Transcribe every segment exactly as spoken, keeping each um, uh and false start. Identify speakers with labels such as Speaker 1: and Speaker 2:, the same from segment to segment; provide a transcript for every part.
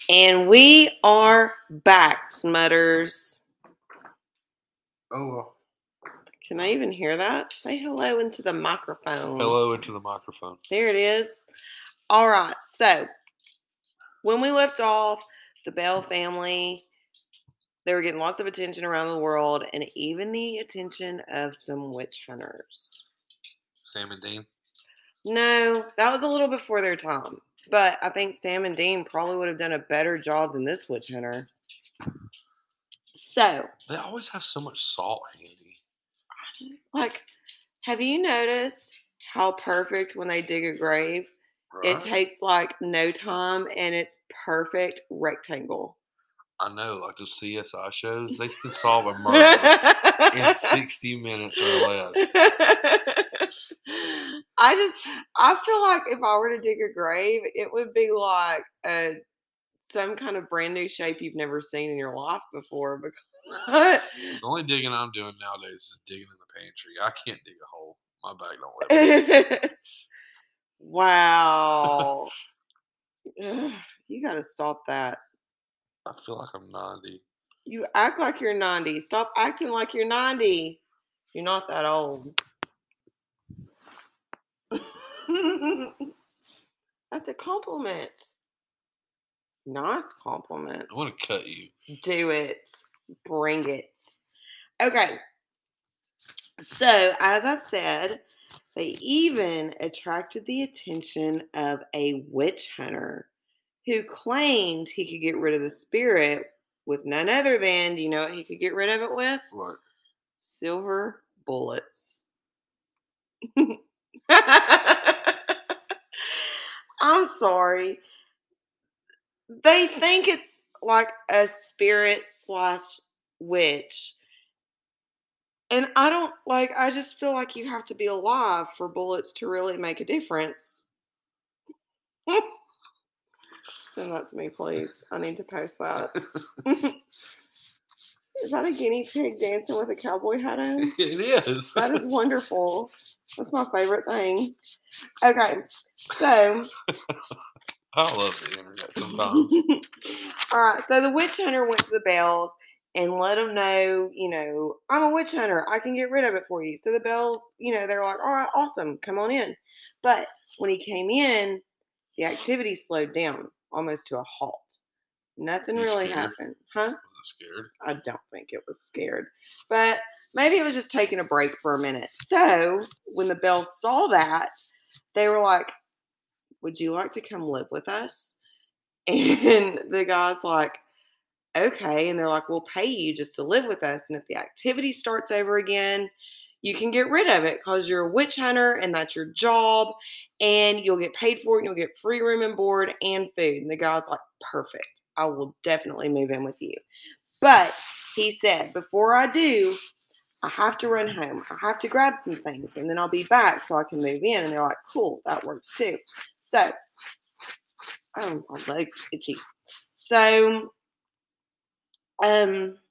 Speaker 1: And we are back, Smutters.
Speaker 2: Oh, well.
Speaker 1: Can I even hear that? Say hello into the microphone.
Speaker 2: Hello into the microphone.
Speaker 1: There it is. All right. So, when we left off, the Bell family, they were getting lots of attention around the world and even the attention of some witch hunters.
Speaker 2: Sam and Dean?
Speaker 1: No, that was a little before their time. But I think Sam and Dean probably would have done a better job than this witch hunter. So,
Speaker 2: they always have so much salt handy.
Speaker 1: Like, have you noticed how perfect when they dig a grave? Right. It takes like no time and it's perfect rectangle.
Speaker 2: I know, like the C S I shows, they can solve a murder in sixty minutes or less.
Speaker 1: I just, I feel like if I were to dig a grave, it would be like a some kind of brand new shape you've never seen in your life before. Because
Speaker 2: the only digging I'm doing nowadays is digging in the pantry. I can't dig a hole. My back don't let me.
Speaker 1: Wow. You got to stop that.
Speaker 2: I feel like I'm ninety.
Speaker 1: You act like you're ninety. Stop acting like you're ninety. You're not that old. That's a compliment. Nice compliment.
Speaker 2: I want to cut you.
Speaker 1: Do it. Bring it. Okay. So, as I said, they even attracted the attention of a witch hunter who claimed he could get rid of the spirit with none other than, do you know what he could get rid of it with?
Speaker 2: What?
Speaker 1: Silver bullets. I'm sorry. They think it's like a spirit slash witch. And I don't, like, I just feel like you have to be alive for bullets to really make a difference. Send that to me, please. I need to post that. Is that a guinea pig dancing with a cowboy hat on?
Speaker 2: It is.
Speaker 1: That is wonderful. That's my favorite thing. Okay, so.
Speaker 2: I love the internet sometimes.
Speaker 1: All right, so the witch hunter went to the Bells and let them know, you know, I'm a witch hunter. I can get rid of it for you. So the Bells, you know, they're like, all right, awesome. Come on in. But when he came in, the activity slowed down almost to a halt. Nothing really
Speaker 2: scared?
Speaker 1: happened. Huh?
Speaker 2: Was it scared?
Speaker 1: I don't think it was scared. But maybe it was just taking a break for a minute. So when the Bells saw that, they were like, would you like to come live with us? And the guy's like, okay. And they're like, we'll pay you just to live with us. And if the activity starts over again, you can get rid of it because you're a witch hunter and that's your job and you'll get paid for it and you'll get free room and board and food. And the guy's like, perfect. I will definitely move in with you. But he said, before I do, I have to run home. I have to grab some things and then I'll be back so I can move in. And they're like, cool, that works too. So, oh, my leg's itchy. So, um,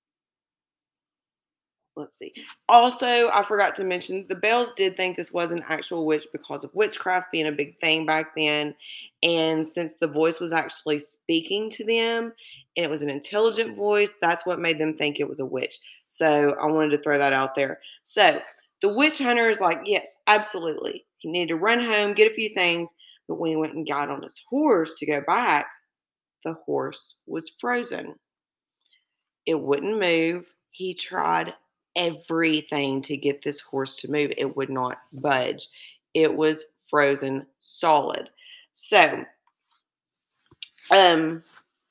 Speaker 1: let's see. Also, I forgot to mention the Bells did think this was an actual witch because of witchcraft being a big thing back then. And since the voice was actually speaking to them and it was an intelligent voice, that's what made them think it was a witch. So I wanted to throw that out there. So the witch hunter is like, yes, absolutely. He needed to run home, get a few things. But when he went and got on his horse to go back, the horse was frozen. It wouldn't move. He tried everything to get this horse to move. It would not budge. It was frozen solid. So, um,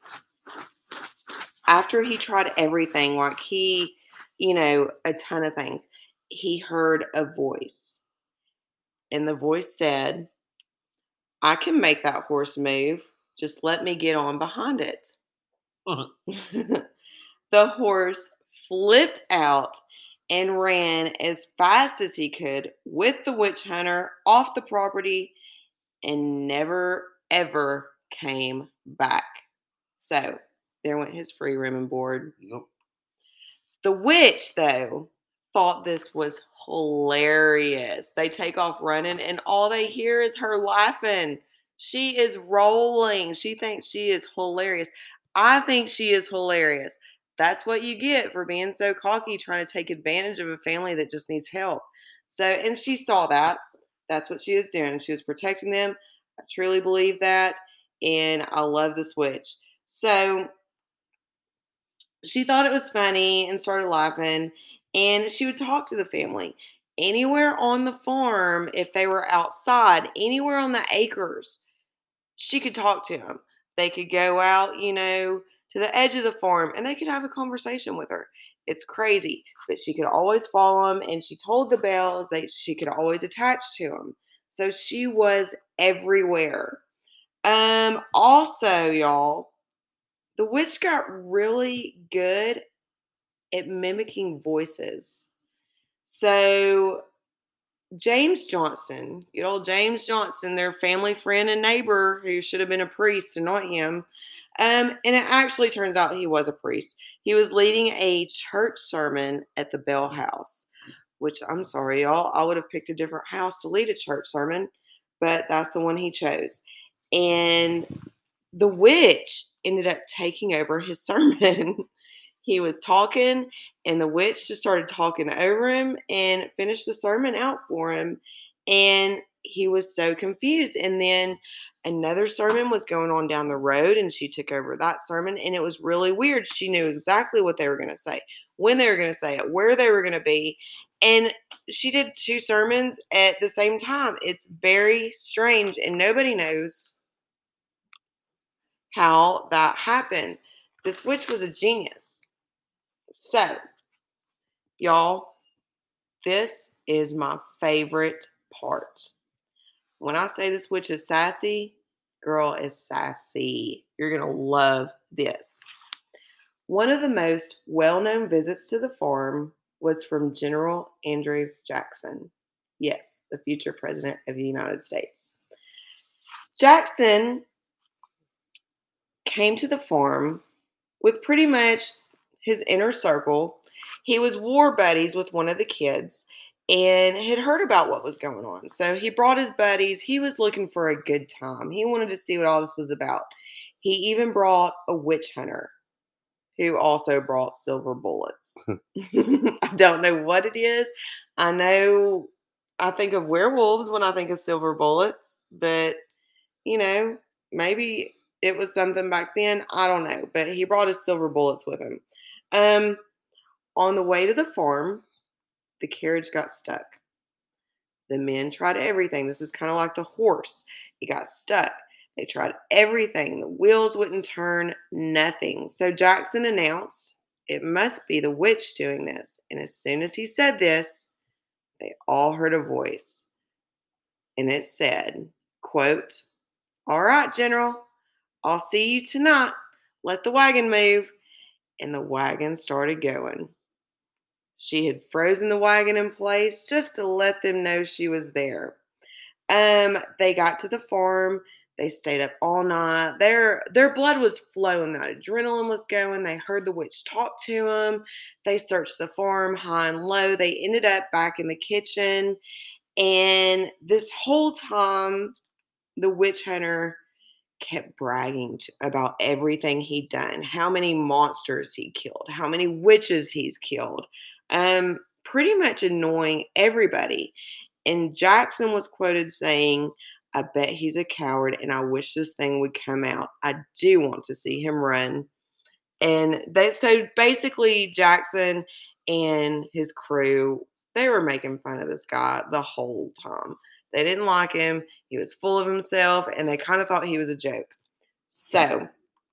Speaker 1: after he tried everything, like he, you know, a ton of things, he heard a voice. And the voice said, I can make that horse move. Just let me get on behind it. Uh-huh. The horse flipped out and ran as fast as he could with the witch hunter off the property and never, ever came back. So there went his free room and board.
Speaker 2: Nope.
Speaker 1: The witch, though, thought this was hilarious. They take off running and all they hear is her laughing. She is rolling. She thinks she is hilarious. I think she is hilarious. That's what you get for being so cocky, trying to take advantage of a family that just needs help. So, and she saw that. That's what she was doing. She was protecting them. I truly believe that. And I love this witch. So she thought it was funny and started laughing. And she would talk to the family. Anywhere on the farm, if they were outside, anywhere on the acres, she could talk to them. They could go out, you know, to the edge of the farm and they could have a conversation with her. It's crazy, but she could always follow them. And she told the Bells that she could always attach to them. So she was everywhere. Um, also, y'all, the witch got really good at mimicking voices. So James Johnson, good old James Johnson, their family friend and neighbor who should have been a priest and not him. Um, and it actually turns out he was a priest. He was leading a church sermon at the Bell House, which I'm sorry, y'all. I would have picked a different house to lead a church sermon, but that's the one he chose. And the witch ended up taking over his sermon. He was talking, and the witch just started talking over him and finished the sermon out for him. And he was so confused. And then another sermon was going on down the road, and she took over that sermon. And it was really weird. She knew exactly what they were going to say, when they were going to say it, where they were going to be. And she did two sermons at the same time. It's very strange, and nobody knows how that happened. This witch was a genius. So, y'all, this is my favorite part. When I say this witch is sassy, girl is sassy. You're going to love this. One of the most well-known visits to the farm was from General Andrew Jackson. Yes, the future president of the United States. Jackson came to the farm with pretty much his inner circle. He was war buddies with one of the kids and had heard about what was going on. So he brought his buddies. He was looking for a good time. He wanted to see what all this was about. He even brought a witch hunter who also brought silver bullets. I don't know what it is. I know I think of werewolves when I think of silver bullets, but you know, maybe it was something back then. I don't know. But he brought his silver bullets with him. Um, on the way to the farm, the carriage got stuck. The men tried everything. This is kind of like the horse. He got stuck. They tried everything. The wheels wouldn't turn, nothing. So Jackson announced, it must be the witch doing this. And as soon as he said this, they all heard a voice. And it said, quote, "All right, General, I'll see you tonight. Let the wagon move." And the wagon started going. She had frozen the wagon in place just to let them know she was there. Um, they got to the farm. They stayed up all night. Their their blood was flowing. That adrenaline was going. They heard the witch talk to them. They searched the farm high and low. They ended up back in the kitchen. And this whole time, the witch hunter kept bragging to, about everything he'd done, how many monsters he killed, how many witches he's killed, um, pretty much annoying everybody. And Jackson was quoted saying, "I bet he's a coward, and I wish this thing would come out. I do want to see him run." And they, so basically, Jackson and his crew, they were making fun of this guy the whole time. They didn't like him. He was full of himself, and they kind of thought he was a joke. So,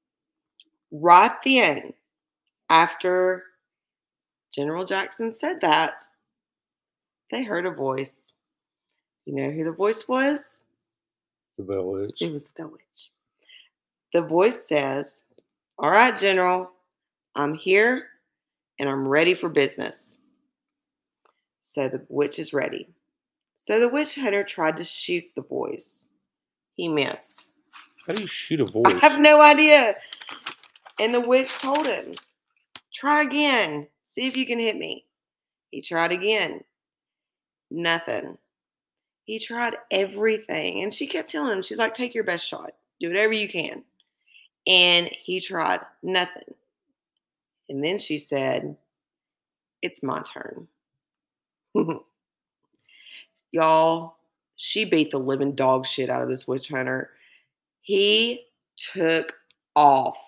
Speaker 1: right then, after General Jackson said that, they heard a voice. You know who the voice was?
Speaker 2: The Bell Witch.
Speaker 1: It was the Bell Witch. The voice says, "All right, General, I'm here, and I'm ready for business." So the witch is ready. So the witch hunter tried to shoot the voice. He missed.
Speaker 2: How do you shoot a voice?
Speaker 1: I have no idea. And the witch told him, "Try again. See if you can hit me." He tried again. Nothing. He tried everything. And she kept telling him, she's like, take your best shot. Do whatever you can. And he tried nothing. And then she said, it's my turn. Y'all, she beat the living dog shit out of this witch hunter. He took off.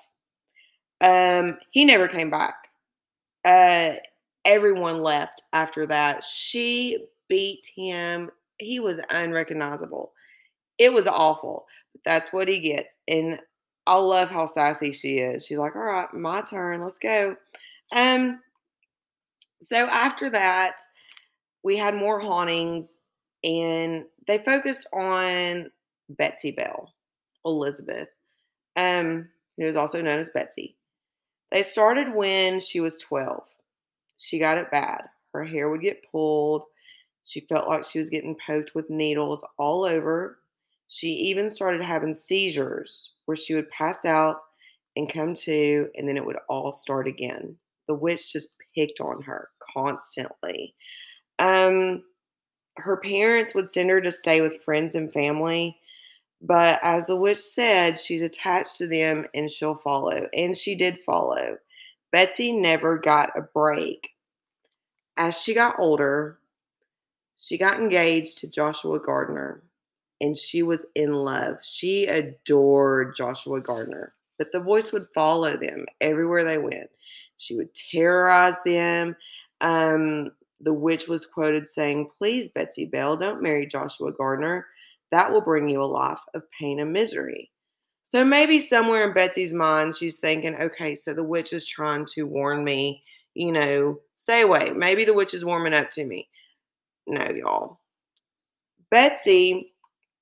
Speaker 1: Um, he never came back. Uh, everyone left after that. She beat him. He was unrecognizable. It was awful. But that's what he gets. And I love how sassy she is. She's like, all right, my turn. Let's go. Um, so after that, we had more hauntings, and they focused on Betsy Belle, Elizabeth, um, who is also known as Betsy. They started when she was twelve. She got it bad. Her hair would get pulled. She felt like she was getting poked with needles all over. She even started having seizures where she would pass out and come to, and then it would all start again. The witch just picked on her constantly. Um, her parents would send her to stay with friends and family, but as the witch said, she's attached to them and she'll follow. And she did follow. Betsy never got a break. As she got older, she got engaged to Joshua Gardner, and she was in love. She adored Joshua Gardner, but the voice would follow them everywhere they went. She would terrorize them. Um, the witch was quoted saying, please, Betsy Belle, don't marry Joshua Gardner. That will bring you a life of pain and misery. So maybe somewhere in Betsy's mind, she's thinking, okay, so the witch is trying to warn me, you know, stay away. Maybe the witch is warming up to me. No, y'all. Betsy,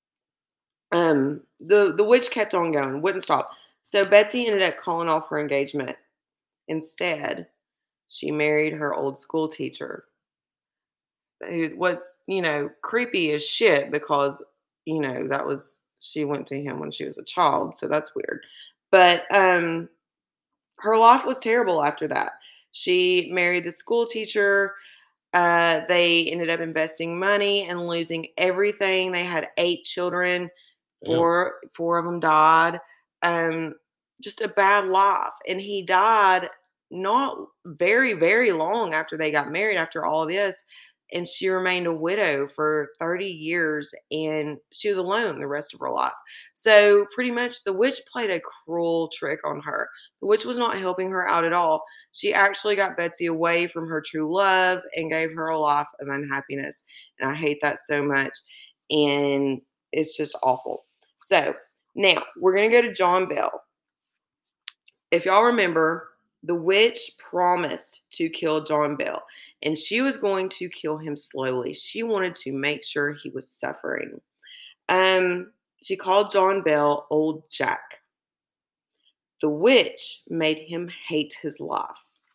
Speaker 1: um, the, the witch kept on going, wouldn't stop. So Betsy ended up calling off her engagement. Instead, she married her old school teacher. Who, what's, you know, creepy as shit because, you know, that was, she went to him when she was a child. So that's weird. But um, her life was terrible after that. She married the school teacher. Uh, they ended up investing money and losing everything. They had eight children. Four, four of them died. Um, just a bad life. And he died not very, very long after they got married, after all this. And she remained a widow for thirty years, and she was alone the rest of her life. So pretty much the witch played a cruel trick on her. The witch was not helping her out at all. She actually got Betsy away from her true love and gave her a life of unhappiness. And I hate that so much. And it's just awful. So now we're going to go to John Bell. If y'all remember, the witch promised to kill John Bell, and she was going to kill him slowly. She wanted to make sure he was suffering. Um, she called John Bell Old Jack. The witch made him hate his life.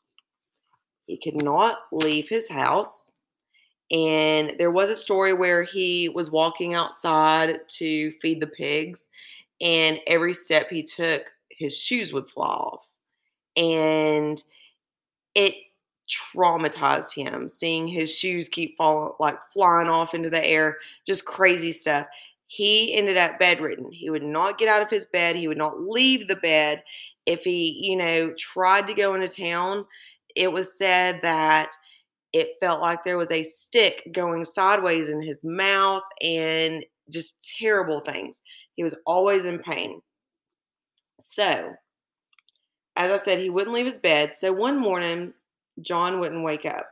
Speaker 1: He could not leave his house. And there was a story where he was walking outside to feed the pigs, and every step he took, his shoes would fly off. And it traumatized him, seeing his shoes keep falling, like flying off into the air, just crazy stuff. He ended up bedridden. He would not get out of his bed. He would not leave the bed. If he, you know, tried to go into town, it was said that it felt like there was a stick going sideways in his mouth and just terrible things. He was always in pain. So, as I said, he wouldn't leave his bed. So one morning, John wouldn't wake up.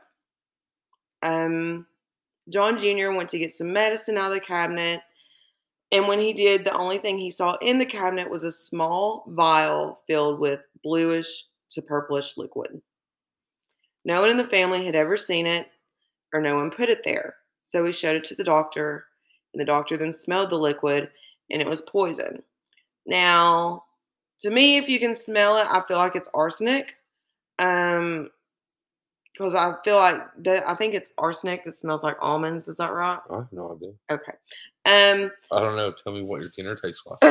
Speaker 1: Um, John Junior went to get some medicine out of the cabinet. And when he did, the only thing he saw in the cabinet was a small vial filled with bluish to purplish liquid. No one in the family had ever seen it, or no one put it there. So he showed it to the doctor, and the doctor then smelled the liquid, and it was poison. Now, to me, if you can smell it, I feel like it's arsenic. Um, because I feel like, I think it's arsenic that smells like almonds. Is that right?
Speaker 2: I have no idea.
Speaker 1: Okay. Um,
Speaker 2: I don't know. Tell me what your dinner tastes like.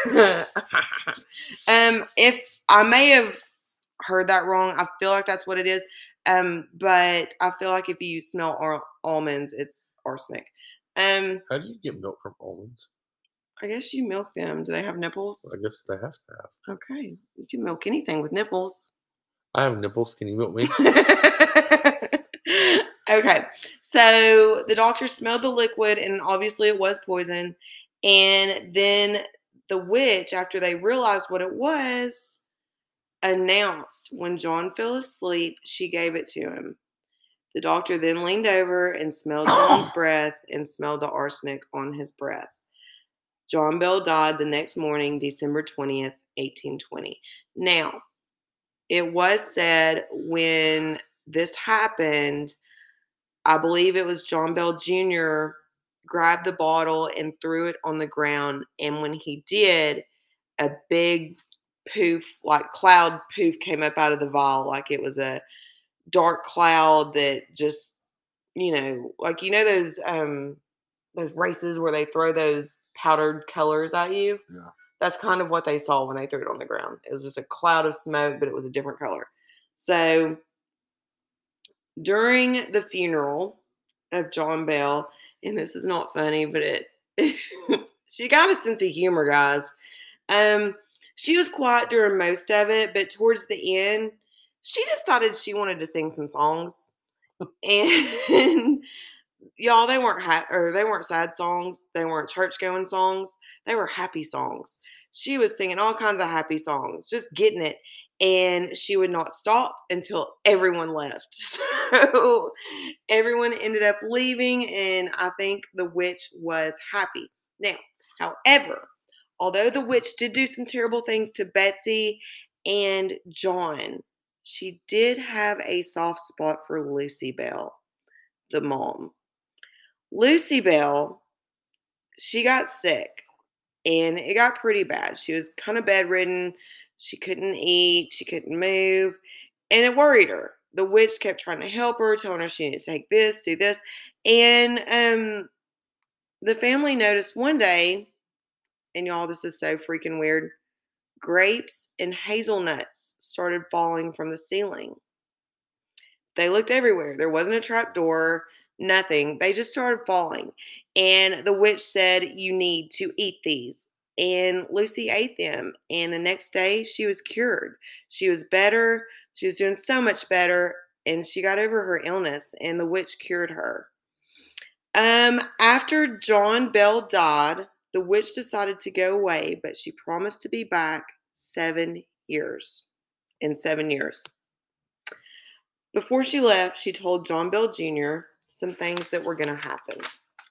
Speaker 1: um, if I may have heard that wrong, I feel like that's what it is. Um, but I feel like if you smell ar- almonds, it's arsenic. Um,
Speaker 2: How do you get milk from almonds?
Speaker 1: I guess you milk them. Do they have nipples?
Speaker 2: I guess they have to have.
Speaker 1: Okay, you can milk anything with nipples.
Speaker 2: I have nipples. Can you milk me?
Speaker 1: Okay, so the doctor smelled the liquid, and obviously it was poison. And then the witch, after they realized what it was, announced when John fell asleep, she gave it to him. The doctor then leaned over and smelled John's breath and smelled the arsenic on his breath. John Bell died the next morning, December twentieth, eighteen twenty. Now, it was said when this happened, I believe it was John Bell Junior grabbed the bottle and threw it on the ground. And when he did, a big poof, like cloud poof, came up out of the vial, like it was a dark cloud that just, you know, like, you know, those, um, those races where they throw those powdered colors at you.
Speaker 2: Yeah.
Speaker 1: That's kind of what they saw when they threw it on the ground. It was just a cloud of smoke, but it was a different color. So during the funeral of John Bell, and this is not funny, but it she got a sense of humor, guys. Um, she was quiet during most of it, but towards the end, she decided she wanted to sing some songs. And y'all, they weren't ha- or they weren't sad songs. They weren't church going songs. They were happy songs. She was singing all kinds of happy songs, just getting it. And she would not stop until everyone left. So everyone ended up leaving, and I think the witch was happy. Now, however, although the witch did do some terrible things to Betsy and John, she did have a soft spot for Lucy Bell, the mom. Lucy Bell, she got sick, and it got pretty bad. She was kind of bedridden. She couldn't eat. She couldn't move, and it worried her. The witch kept trying to help her, telling her she needed to take this, do this. And um, the family noticed one day, and y'all, this is so freaking weird, grapes and hazelnuts started falling from the ceiling. They looked everywhere. There wasn't a trap door, nothing. They just started falling. And the witch said, "You need to eat these." And Lucy ate them. And the next day, she was cured. She was better. She was doing so much better. And she got over her illness, and the witch cured her. Um, after John Bell died, the witch decided to go away, but she promised to be back seven years. In seven years. Before she left, she told John Bell Junior some things that were going to happen.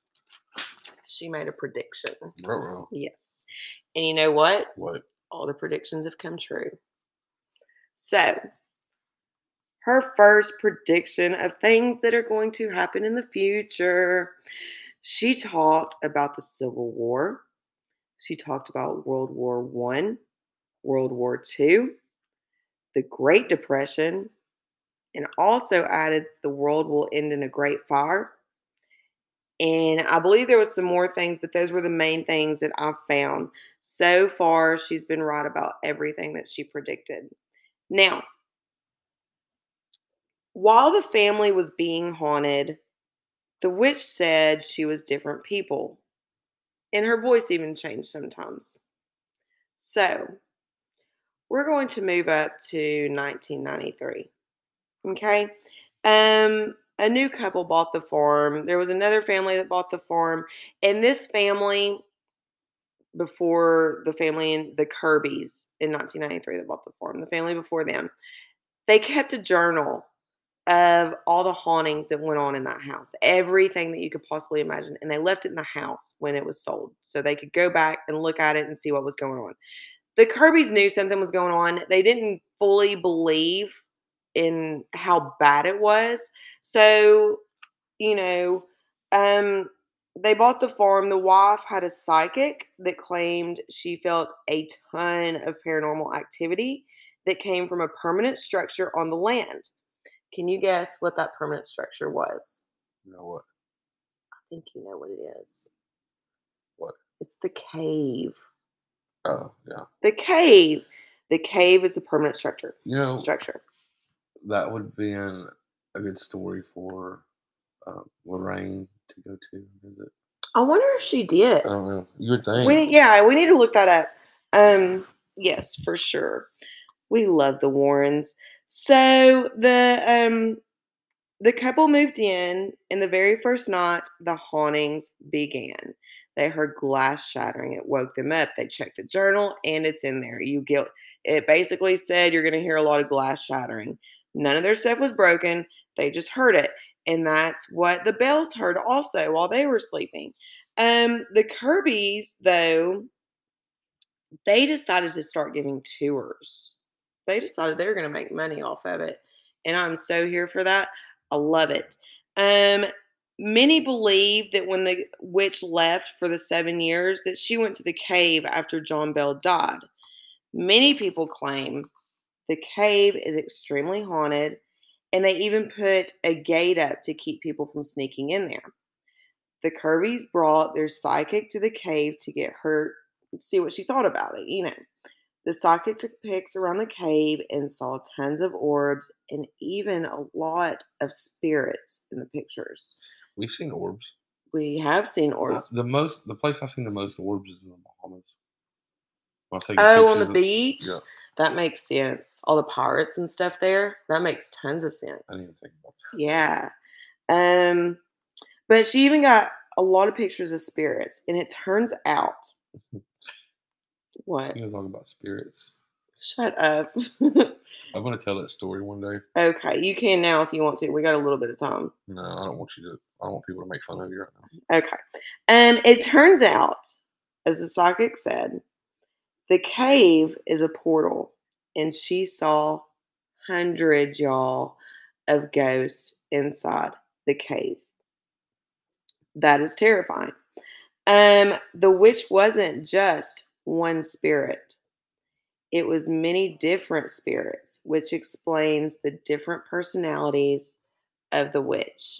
Speaker 1: She made a prediction.
Speaker 2: Ruh-roh.
Speaker 1: Yes. And you know what?
Speaker 2: What?
Speaker 1: All the predictions have come true. So, her first prediction of things that are going to happen in the future, she talked about the Civil War. She talked about World War One, World War Two, the Great Depression, and also added the world will end in a great fire. And I believe there was some more things, but those were the main things that I found. So far, she's been right about everything that she predicted. Now, while the family was being haunted, the witch said she was different people. And her voice even changed sometimes. So, we're going to move up to nineteen ninety-three. Okay? Um, a new couple bought the farm. There was another family that bought the farm. And this family, before the family in the Kirbys in nineteen ninety-three that bought the farm, the family before them, they kept a journal of all the hauntings that went on in that house, everything that you could possibly imagine. And they left it in the house when it was sold so they could go back and look at it and see what was going on. The Kirbys knew something was going on. They didn't fully believe in how bad it was. So, you know, um, they bought the farm. The wife had a psychic that claimed she felt a ton of paranormal activity that came from a permanent structure on the land. Can you guess what that permanent structure was?
Speaker 2: You know what?
Speaker 1: I think you know what it is.
Speaker 2: What?
Speaker 1: It's the cave.
Speaker 2: Oh, yeah.
Speaker 1: The cave. The cave is a permanent structure.
Speaker 2: You know,
Speaker 1: Structure.
Speaker 2: that would be an, a good story for uh, Lorraine to go to visit.
Speaker 1: I wonder if she did.
Speaker 2: I don't know. You would think.
Speaker 1: We, yeah, we need to look that up. Um, yes, for sure. We love the Warrens. So the um the couple moved in, and the very first night, the hauntings began. They heard glass shattering. It woke them up. They checked the journal, and it's in there. You get it basically said you're going to hear a lot of glass shattering. None of their stuff was broken. They just heard it, and that's what the Bells heard also while they were sleeping. Um, the Kirbys, though, they decided to start giving tours. They decided they were going to make money off of it. And I'm so here for that. I love it. Um, many believe that when the witch left for the seven years, that she went to the cave after John Bell died. Many people claim the cave is extremely haunted, and they even put a gate up to keep people from sneaking in there. The Kirbys brought their psychic to the cave to get her see what she thought about it. You know, the psychic took pics around the cave and saw tons of orbs and even a lot of spirits in the pictures.
Speaker 2: We've seen orbs.
Speaker 1: We have seen
Speaker 2: Uh,
Speaker 1: orbs.
Speaker 2: the most, the place I've seen the most orbs is in the Bahamas. When I take
Speaker 1: Oh, on the
Speaker 2: pictures of-
Speaker 1: beach?
Speaker 2: Yeah.
Speaker 1: That makes sense. All the pirates and stuff there. That makes tons of sense.
Speaker 2: I didn't even think about that.
Speaker 1: Yeah. Um, but she even got a lot of pictures of spirits, and it turns out what?
Speaker 2: You know, talking about spirits.
Speaker 1: Shut up.
Speaker 2: I'm gonna tell that story one day.
Speaker 1: Okay, you can now if you want to. We got a little bit of time.
Speaker 2: No, I don't want you to. I don't want people to make fun of you right now.
Speaker 1: Okay. Um, it turns out, as the psychic said, the cave is a portal, and she saw hundreds, y'all, of ghosts inside the cave. That is terrifying. Um, the witch wasn't just one spirit. It was many different spirits, which explains the different personalities of the witch.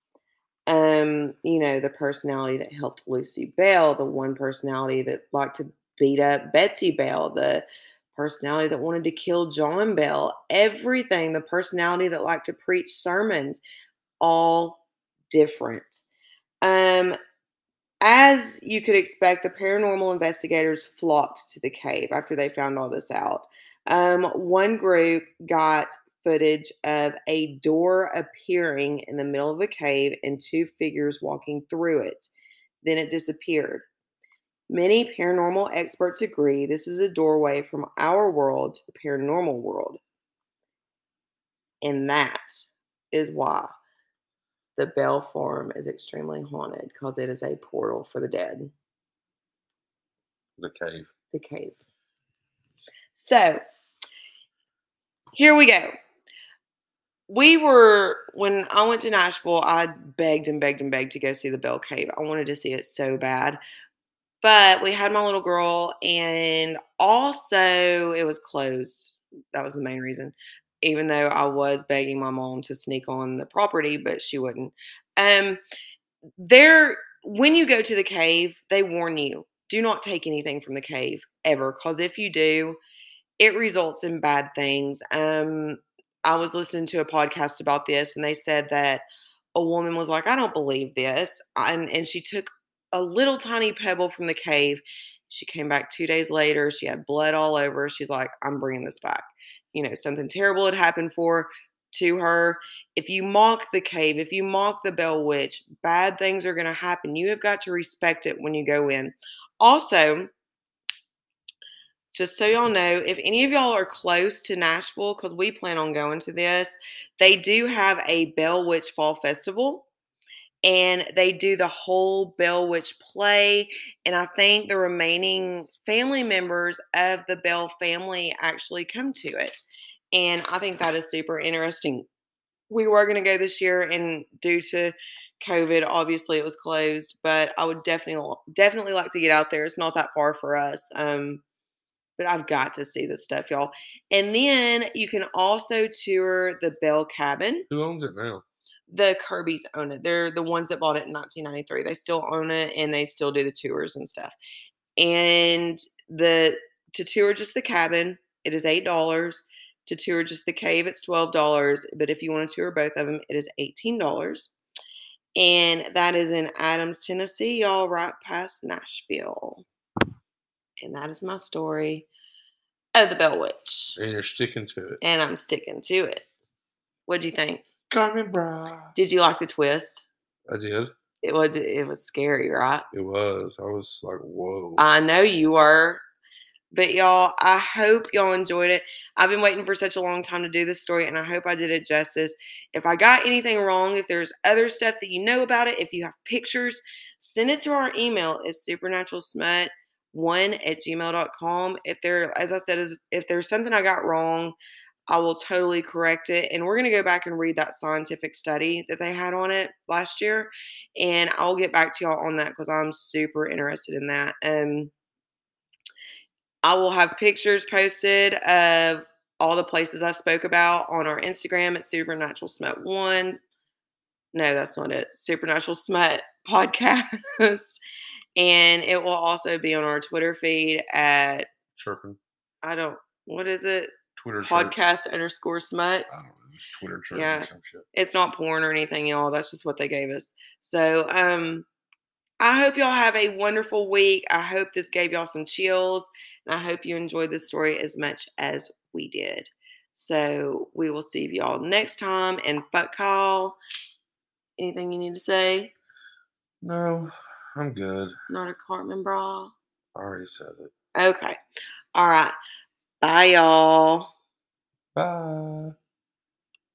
Speaker 1: Um, you know, the personality that helped Lucy Bell, the one personality that liked to beat up Betsy Bell, the personality that wanted to kill John Bell, everything, the personality that liked to preach sermons, all different. Um, as you could expect, the paranormal investigators flocked to the cave after they found all this out. Um, one group got footage of a door appearing in the middle of a cave and two figures walking through it. Then it disappeared. Many paranormal experts agree this is a doorway from our world to the paranormal world. And that is why the Bell Farm is extremely haunted, because it is a portal for the dead.
Speaker 2: The cave.
Speaker 1: The cave. So, here we go. We were, when I went to Nashville, I begged and begged and begged to go see the Bell Cave. I wanted to see it so bad. But we had my little girl, and also it was closed. That was the main reason. Even though I was begging my mom to sneak on the property, but she wouldn't. Um, there, when you go to the cave, they warn you, do not take anything from the cave ever, because if you do, it results in bad things. Um, I was listening to a podcast about this, and they said that a woman was like, I don't believe this. And, and she took a little tiny pebble from the cave. She came back two days later. She had blood all over. She's like, I'm bringing this back. You know, something terrible had happened for to her. If you mock the cave, if you mock the Bell Witch, bad things are going to happen. You have got to respect it when you go in. Also, just so y'all know, if any of y'all are close to Nashville, because we plan on going to this, they do have a Bell Witch Fall Festival, and they do the whole Bell Witch play, and I think the remaining family members of the Bell family actually come to it, and I think that is super interesting. We were going to go this year, and due to COVID, obviously it was closed, but I would definitely, definitely like to get out there. It's not that far for us. Um, But I've got to see this stuff, y'all. And then you can also tour the Bell Cabin.
Speaker 2: Who owns it now?
Speaker 1: The Kirbys own it. They're the ones that bought it in nineteen ninety-three. They still own it, and they still do the tours and stuff. And the to tour just the cabin, it is eight dollars. To tour just the cave, it's twelve dollars. But if you want to tour both of them, it is eighteen dollars. And that is in Adams, Tennessee, y'all, right past Nashville. And that is my story of the Bell Witch.
Speaker 2: And you're sticking to it.
Speaker 1: And I'm sticking to it. What'd you think?
Speaker 2: Carmen Bra.
Speaker 1: Did you like the twist?
Speaker 2: I did.
Speaker 1: It was it was scary, right?
Speaker 2: It was. I was like, whoa.
Speaker 1: I know you were. But y'all, I hope y'all enjoyed it. I've been waiting for such a long time to do this story, and I hope I did it justice. If I got anything wrong, if there's other stuff that you know about it, if you have pictures, send it to our email. It's supernaturalsmut one at gmail dot com. If there, as I said, if there's something I got wrong, I will totally correct it. And we're going to go back and read that scientific study that they had on it last year. And I'll get back to y'all on that because I'm super interested in that. Um, I will have pictures posted of all the places I spoke about on our Instagram at Supernatural Smut one. No, that's not it. Supernatural Smut Podcast. And it will also be on our Twitter feed at
Speaker 2: Chirping.
Speaker 1: I don't what is it?
Speaker 2: Twitter
Speaker 1: Podcast
Speaker 2: chirp.
Speaker 1: underscore smut.
Speaker 2: I don't know. Just Twitter chirp
Speaker 1: Yeah.
Speaker 2: or some shit.
Speaker 1: It's not porn or anything, y'all. That's just what they gave us. So um I hope y'all have a wonderful week. I hope this gave y'all some chills. And I hope you enjoyed this story as much as we did. So we will see y'all next time. And fuck call. Anything you need to say?
Speaker 2: No, I'm good.
Speaker 1: Not a Cartman bra?
Speaker 2: I already said it.
Speaker 1: Okay. All right. Bye, y'all.
Speaker 2: Bye.